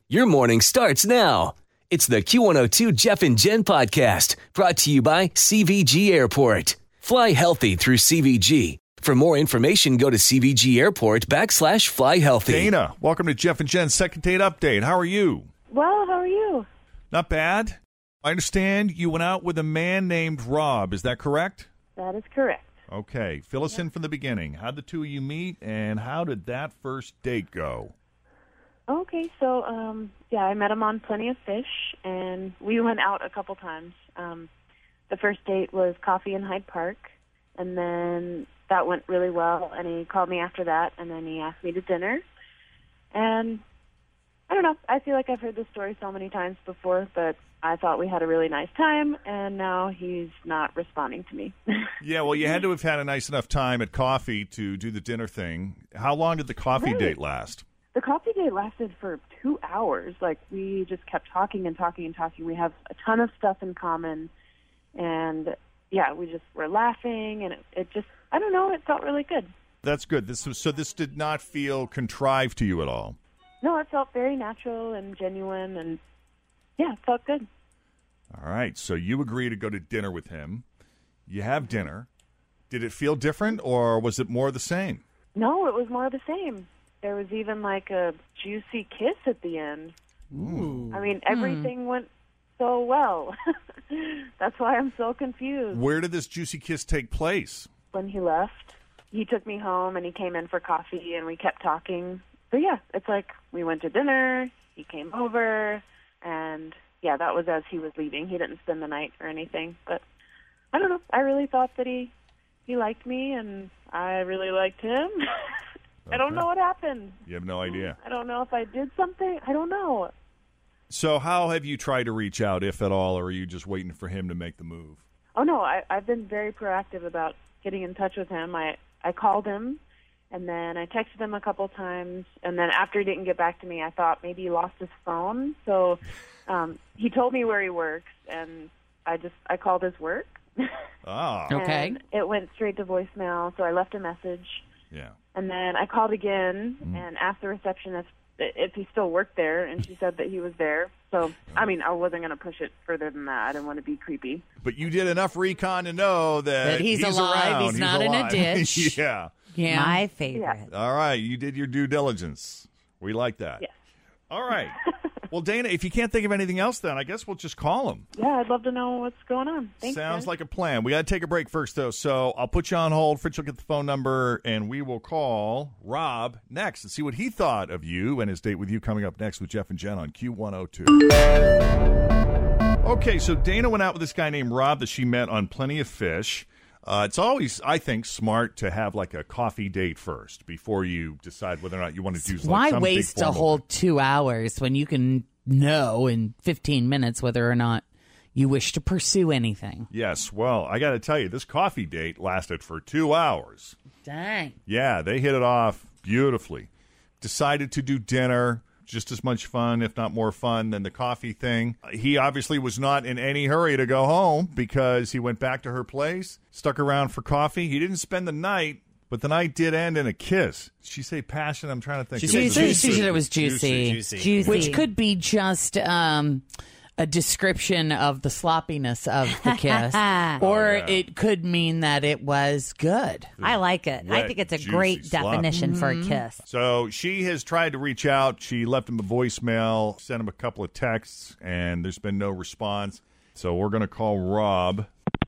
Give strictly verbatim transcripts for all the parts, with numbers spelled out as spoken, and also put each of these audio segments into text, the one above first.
Your morning starts now. It's the Q one oh two Jeff and Jen podcast brought to you by C V G Airport. Fly healthy through C V G. For more information, go to C V G Airport backslash fly healthy. Dana, welcome to Jeff and Jen's second date update. How are you? Well, how are you? Not bad. I understand you went out with a man named Rob. Is that correct? That is correct. Okay. Fill us in from the beginning. How'd the two of you meet, and how did that first date go? Okay, so, um, yeah, I met him on Plenty of Fish, and we went out a couple times. Um, the first date was coffee in Hyde Park, and then that went really well, and he called me after that, and then he asked me to dinner. And I don't know, I feel like I've heard this story so many times before, but I thought we had a really nice time, and now he's not responding to me. Yeah, well, you had to have had a nice enough time at coffee to do the dinner thing. How long did the coffee Right. date last? The coffee date lasted for two hours. Like, we just kept talking and talking and talking. We have a ton of stuff in common, and, yeah, we just were laughing, and it, it just, I don't know, it felt really good. That's good. This was, so this did not feel contrived to you at all? No, it felt very natural and genuine, and, yeah, it felt good. All right, so you agree to go to dinner with him. You have dinner. Did it feel different, or was it more of the same? No, it was more of the same. There was even like a juicy kiss at the end. Ooh. I mean, everything went so well. That's why I'm so confused. Where did this juicy kiss take place? When he left, he took me home and he came in for coffee and we kept talking. So yeah, it's like we went to dinner, he came over, and yeah, that was as he was leaving. He didn't spend the night or anything, but I don't know. I really thought that he, he liked me and I really liked him. I don't know what happened. You have no idea. I don't know if I did something. I don't know. So how have you tried to reach out, if at all, or are you just waiting for him to make the move? Oh, no, I, I've been very proactive about getting in touch with him. I, I called him, and then I texted him a couple times, and then after he didn't get back to me, I thought maybe he lost his phone. So um, he told me where he works, and I just I called his work. Ah. Okay. And it went straight to voicemail, so I left a message. Yeah. And then I called again Mm. and asked the receptionist if he still worked there, and she said that he was there. So, I mean, I wasn't going to push it further than that. I didn't want to be creepy. But you did enough recon to know that, That he's alive, around. he's not in a alive. ditch. Yeah. Yeah. My favorite. All right. You did your due diligence. We like that. Yes. All right. Well, Dana, if you can't think of anything else, then I guess we'll just call him. Yeah, I'd love to know what's going on. Thanks, Sounds guys. like a plan. We got to take a break first, though, so I'll put you on hold. Fritz will get the phone number, and we will call Rob next and see what he thought of you and his date with you coming up next with Jeff and Jen on Q one oh two. Okay, so Dana went out with this guy named Rob that she met on Plenty of Fish. Uh, it's always, I think, smart to have like a coffee date first before you decide whether or not you want to do like, Why some big waste a formal whole thing. two hours when you can know in fifteen minutes whether or not you wish to pursue anything? Yes, well, I got to tell you, this coffee date lasted for two hours. Dang. Yeah, they hit it off beautifully. Decided to do dinner, just as much fun, if not more fun, than the coffee thing. He obviously was not in any hurry to go home because he went back to her place, stuck around for coffee. He didn't spend the night, but the night did end in a kiss. Did she say passion? I'm trying to think. She It said was She, a- juicy. she said it was juicy. Juicy. Juicy. Which could be just um, a description of the sloppiness of the kiss. Or Oh, yeah. it could mean that it was good. I like it. I Wet, think it's a juicy, great sloppy. definition for a kiss. So she has tried to reach out. She left him a voicemail, sent him a couple of texts, and there's been no response. So we're going to call Rob.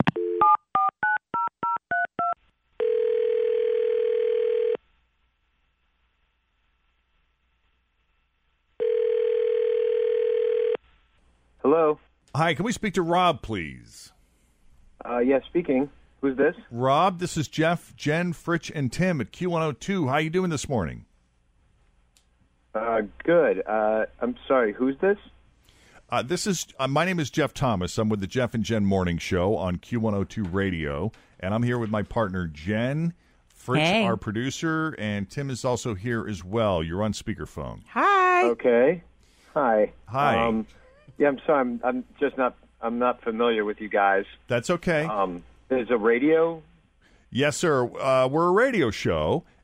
Hello. Hi, can we speak to Rob, please? Uh, yes, speaking. Who's this? Rob, this is Jeff, Jen, Fritch, and Tim at Q one oh two. How you doing this morning? Uh, good. Uh, I'm sorry. Who's this? Uh, this is uh, my name is Jeff Thomas. I'm with the Jeff and Jen Morning Show on Q one oh two Radio, and I'm here with my partner Jen, Fritz, Hey. our producer, and Tim is also here as well. You're on speakerphone. Hi. Okay. Hi. Hi. Um, yeah, I'm sorry. I'm, I'm just not. I'm not familiar with you guys. That's okay. Um, there's a radio. Yes, sir. Uh, we're a radio show,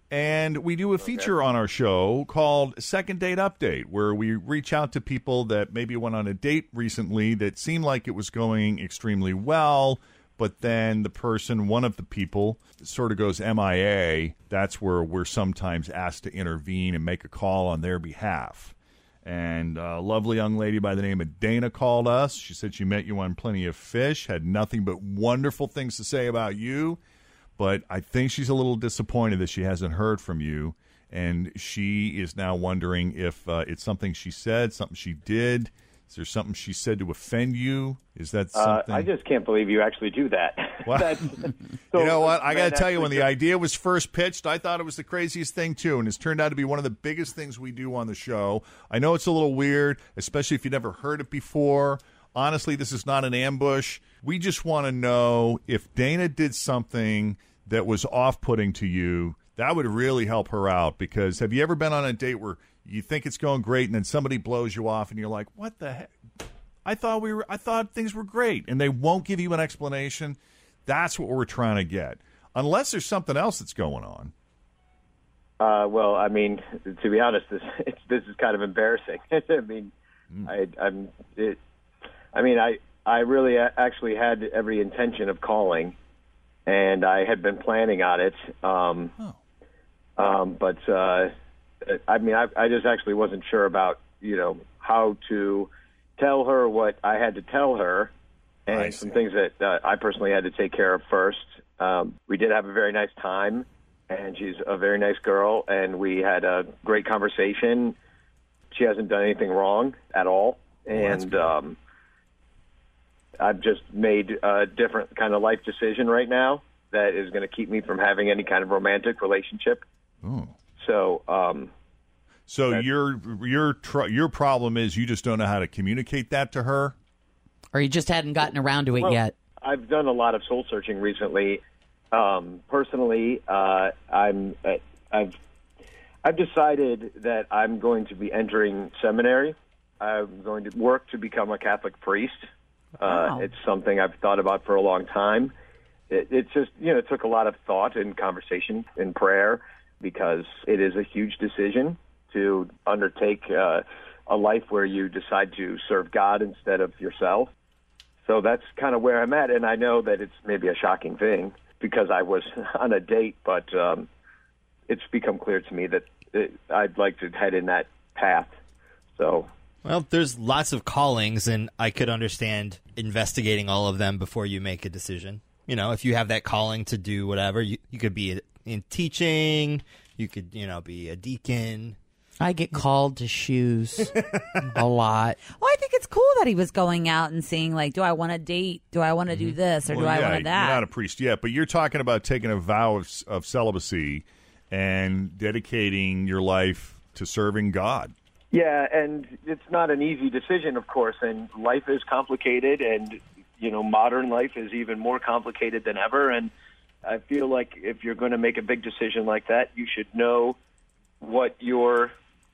And we do a feature on our show called Second Date Update, where we reach out to people that maybe went on a date recently that seemed like it was going extremely well, but then the person, one of the people, sort of goes M I A. That's where we're sometimes asked to intervene and make a call on their behalf. And a lovely young lady by the name of Dana called us. She said she met you on Plenty of Fish, had nothing but wonderful things to say about you. But I think she's a little disappointed that she hasn't heard from you, and she is now wondering if uh, it's something she said, something she did. Is there something she said to offend you? Is that something? Uh, I just can't believe you actually do that. Well, That's, so, you know what? I got to tell you, when the just, idea was first pitched, I thought it was the craziest thing, too, and it's turned out to be one of the biggest things we do on the show. I know it's a little weird, especially if you've never heard it before. Honestly, this is not an ambush. We just want to know if Dana did something that was off-putting to you. That would really help her out, because have you ever been on a date where you think it's going great and then somebody blows you off and you're like, what the heck? I thought we were I thought things were great, and they won't give you an explanation. That's what we're trying to get. Unless there's something else that's going on. Uh, well, I mean, to be honest, this it's, this is kind of embarrassing. I mean, mm. I I'm it, I mean, I I really actually had every intention of calling, and I had been planning on it. Um, oh. um, but uh, I mean, I, I just actually wasn't sure about, you know, how to tell her what I had to tell her, and some things that uh, I personally had to take care of first. Um, we did have a very nice time, and she's a very nice girl, and we had a great conversation. She hasn't done anything wrong at all, and well, um, I've just made a different kind of life decision right now that is going to keep me from having any kind of romantic relationship. Oh. So, um, so your your tr- your problem is you just don't know how to communicate that to her, or you just hadn't gotten around to it well, yet. I've done a lot of soul searching recently. Um, personally, uh, I'm uh, I've I've decided that I'm going to be entering seminary. I'm going to work to become a Catholic priest. Wow. Uh, it's something I've thought about for a long time. It, it just, you know, it took a lot of thought and conversation and prayer, because it is a huge decision to undertake uh, a life where you decide to serve God instead of yourself. So that's kind of where I'm at, and I know that it's maybe a shocking thing because I was on a date, but um, it's become clear to me that it, I'd like to head in that path. So... Well, there's lots of callings, and I could understand investigating all of them before you make a decision. You know, if you have that calling to do whatever, you, you could be in teaching, you could, you know, be a deacon. I get called to shoes a lot. Well, I think it's cool that he was going out and seeing, like, do I want to date? Do I want to do this? Or well, do I yeah, want to that? You're not a priest yet, but you're talking about taking a vow of, of celibacy and dedicating your life to serving God. Yeah, and it's not an easy decision, of course, and life is complicated, and, you know, modern life is even more complicated than ever, and I feel like if you're going to make a big decision like that, you should know what you're,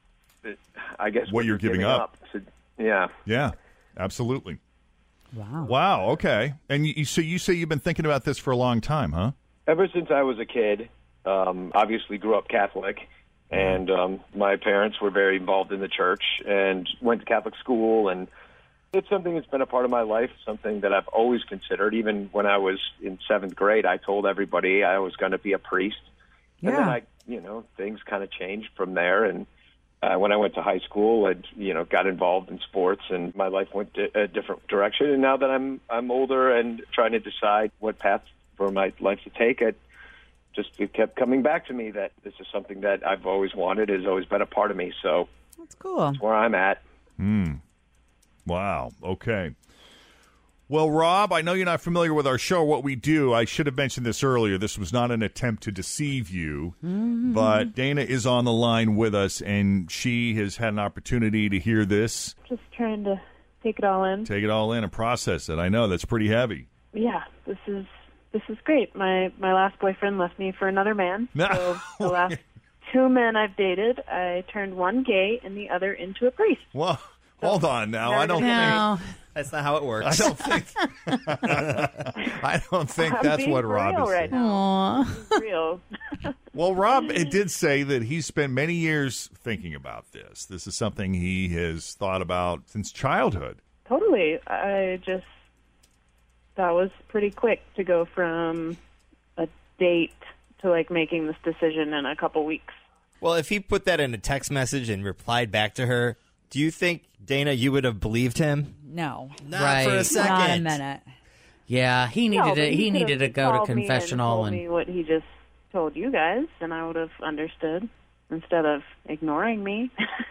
I guess, what, what you're, you're giving, giving up. up. So, yeah. Yeah, absolutely. Wow. Wow, okay. And you, so you say you've been thinking about this for a long time, huh? Ever since I was a kid, um, obviously grew up Catholic. And um, my parents were very involved in the church and went to Catholic school. And it's something that's been a part of my life, something that I've always considered. Even when I was in seventh grade, I told everybody I was going to be a priest. Yeah. And then I, you know, things kind of changed from there. And uh, when I went to high school, I, you know, got involved in sports, and my life went di- a different direction. And now that I'm I'm older and trying to decide what path for my life to take, I just it kept coming back to me that this is something that I've always wanted, has always been a part of me. So that's cool. That's where I'm at. Hmm. Wow. Okay. Well, Rob, I know you're not familiar with our show, what we do. I should have mentioned this earlier. This was not an attempt to deceive you, mm-hmm. but Dana is on the line with us, and she has had an opportunity to hear this. Just trying to take it all in. Take it all in and process it. I know, that's pretty heavy. Yeah, this is... This is great. My my last boyfriend left me for another man. So the last two men I've dated, I turned one gay and the other into a priest. Well, so, hold on now. I don't no. think that's not how it works. I don't think. I don't think I'm that's what Rob is right saying. now. Real. Well, Rob it did say that he's spent many years thinking about this. This is something he has thought about since childhood. Totally. I just, that was pretty quick to go from a date to like making this decision in a couple weeks. Well, if he put that in a text message and replied back to her, do you think, Dana, you would have believed him? No. Not Right. for a second. Not a minute. Yeah, he needed No, to. but He, could've needed to go to called me and confessional told and. me what he just told you guys, and I would have understood instead of ignoring me.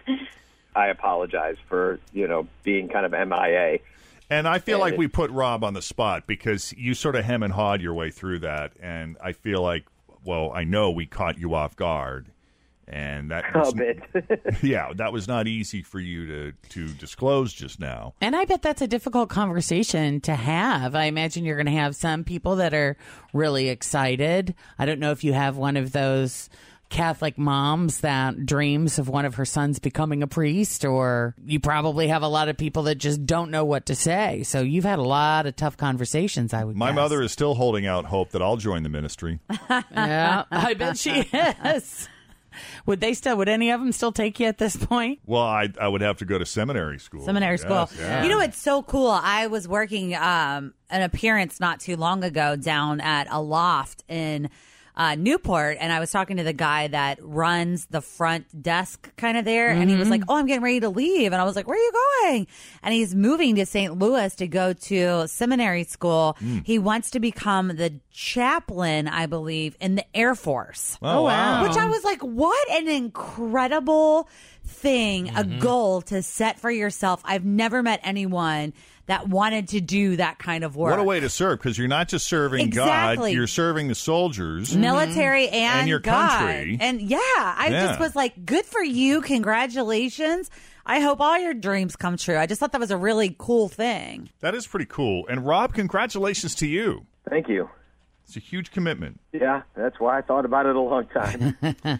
I apologize for, you know, being kind of M I A. And I feel And like it- we put Rob on the spot because you sort of hem and hawed your way through that. And I feel like, well, I know we caught you off guard. And that was, A bit. yeah, that was not easy for you to, to disclose just now. And I bet that's a difficult conversation to have. I imagine you're going to have some people that are really excited. I don't know if you have one of those Catholic moms that dreams of one of her sons becoming a priest, or you probably have a lot of people that just don't know what to say. So you've had a lot of tough conversations, I would My guess. mother is still holding out hope that I'll join the ministry. Yeah, I bet she is. Would they still? Would any of them still take you at this point? Well, I I would have to go to seminary school. Seminary Yes, school. yeah. You know what's so cool? I was working um, an appearance not too long ago down at a loft in uh, Newport, and I was talking to the guy that runs the front desk kind of there, and he was like, "Oh, I'm getting ready to leave," and I was like, "Where are you going?" And he's moving to Saint Louis to go to seminary school. He wants to become the chaplain, I believe, in the Air Force. Oh, wow. Which I was like, what an incredible thing, a goal to set for yourself. I've never met anyone that wanted to do that kind of work. What a way to serve, because you're not just serving Exactly. God, you're serving the soldiers. Military and, And your God. country. And yeah, I Yeah. just was like, good for you. Congratulations. I hope all your dreams come true. I just thought that was a really cool thing. That is pretty cool. And Rob, congratulations to you. Thank you. It's a huge commitment. Yeah, that's why I thought about it a long time.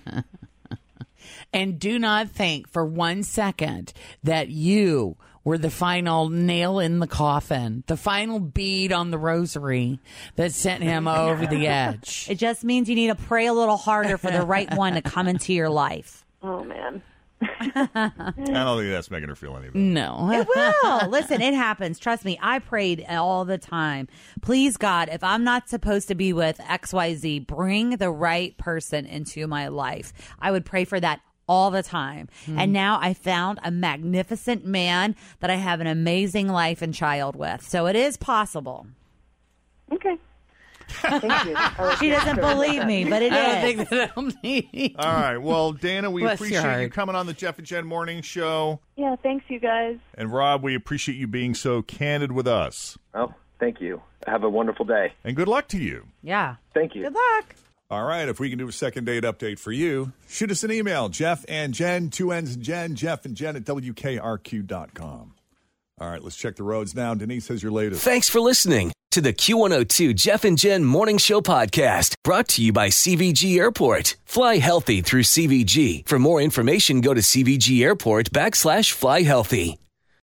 And do not think for one second that you were the final nail in the coffin, the final bead on the rosary that sent him over the edge. It just means you need to pray a little harder for the right one to come into your life. Oh, man. I don't think that's making her feel any better. No. It will. Listen, it happens. Trust me. I prayed all the time. Please, God, if I'm not supposed to be with X Y Z, bring the right person into my life. I would pray for that all the time. And now I found a magnificent man that I have an amazing life and child with. So it is possible. Okay. Thank you. I was She doesn't sure. believe me, but it I don't is. think that I'll need. All right. Well, Dana, we Bless your appreciate you heart. coming on the Jeff and Jen Morning Show. Yeah, thanks, you guys. And Rob, we appreciate you being so candid with us. Oh, thank you. Have a wonderful day. And good luck to you. Yeah. Thank you. Good luck. All right, if we can do a second date update for you, shoot us an email, Jeff and Jen, two N's and Jen, Jeff and Jen at W K R Q dot com. All right, let's check the roads now. Denise has your latest. Thanks for listening to the Q one oh two Jeff and Jen Morning Show podcast, brought to you by C V G Airport. Fly healthy through C V G. For more information, go to C V G Airport backslash fly healthy.